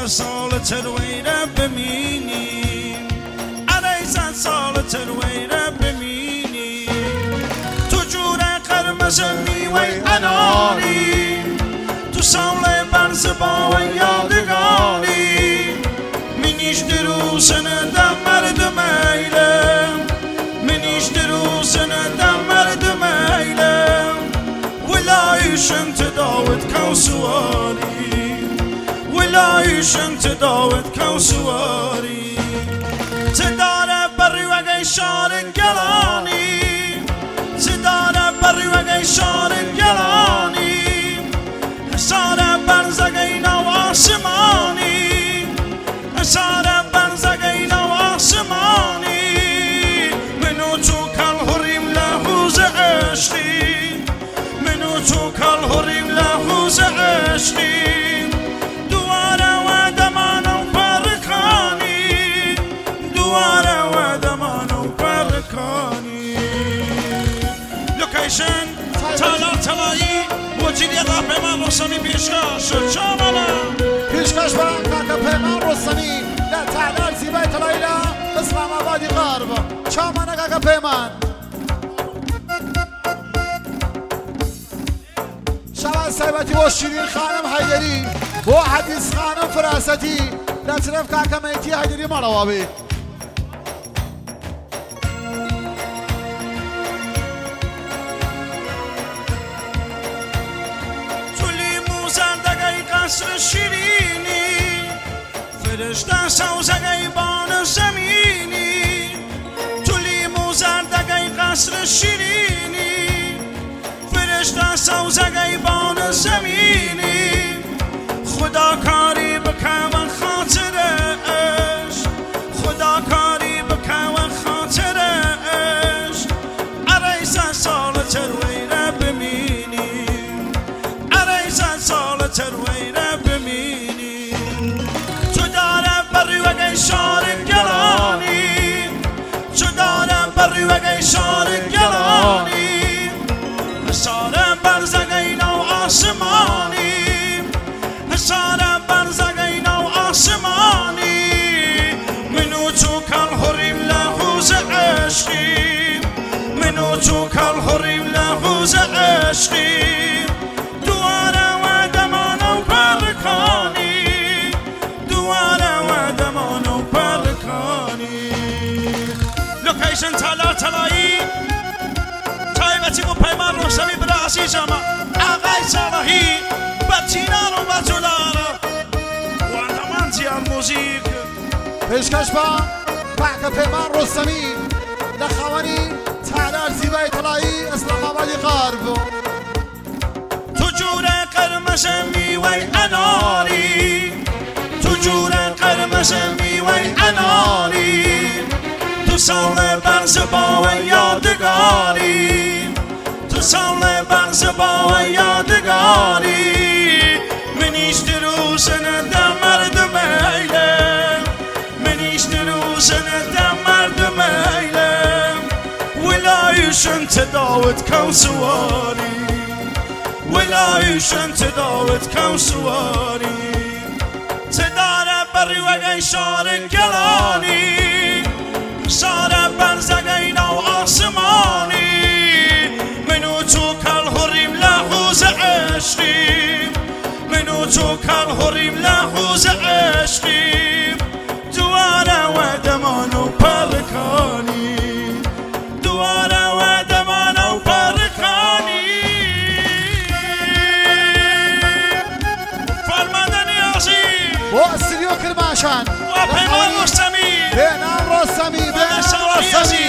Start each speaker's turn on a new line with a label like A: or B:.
A: سال ترویره ببینیم علی 100 سال ترویره ببینیم تو جور قرمز میوه اناری تو سال برز با و یادگاری منیش دروسن دم مردم ایلم منیش دروسن دم مردم ایلم ولایشن تداوت کوسواری ولایشن تداوت کوسواری تداره بری وگه شار گلانی تداره بری وگه شار گلانی حساره برزگه نو آسمانی حساره برزگه نو آسمانی منو تو کل هریم لحوز عشقی منو تو کل هریم لحوز عشقی دواره و دمانو پرکانی دواره و دمانو پرکانی لوکیشن طلایی وجودی دا پیمان رستمی پیشکش چامانا
B: پیشکش برام کاکا پیمان رستمی در تعداد زیبای طلایی اسلام آبادی غرب چامانا کاکا پیمان شبان سایبتی و شیرین خانم حیدری و حدیث خانم فراستی در طرف کاکا میتی حیدری مروابی
A: قصر شیرینی فرشته سوزگه بان زمینی تو لیمو زردگه قصر شیرینی فرشته سوزگه بان زمینی خدا کاری بکن خاطرش خدا کاری بکن خاطرش علی 100 سال ترویره ببینی علی 100 سال ترویره ببینی تو داره بری وگه شار گلانی تو داره بری وگه شار گلانی حساره برزگه نو آسمانی حساره برزگه نو آسمانی منو تو کل هریم لحوز عشقی منو تو کل هریم لحوز عشقی دواره و دمانو پرکانی دواره و دمانو پرکانی لوکیشن طلایی تایبتی و پیمان رستمی برا عزیزم آقای صالحی بطینان و بطولان و اندامانتی موزیک
B: پیشکش با کاکا پیمان رستمی در خوانی تعداد زیبای طلایی اسلام آبادی غرب
A: تو جور قرمز میوه اناری تو جور قرمز میوه اناری تو سال برز با و یادگاری تو سال برز با و یادگاری منیش دروسن دم مردم ایلم منیش دروسن دم مردم ایلم ولایشن تداوت کوسواری ولایشن تداوت کوسواری تداره بری وگه شار گلانی شار برزگه نو آسمانی منو تو کل هریم لحوز عشقی منو تو کل هریم لحوز عشقی دواره و دمانو پرکانی دواره و دمانو پرکانی
B: و استریو کرماشان
A: و پیمان رستمی
B: بینام رستمی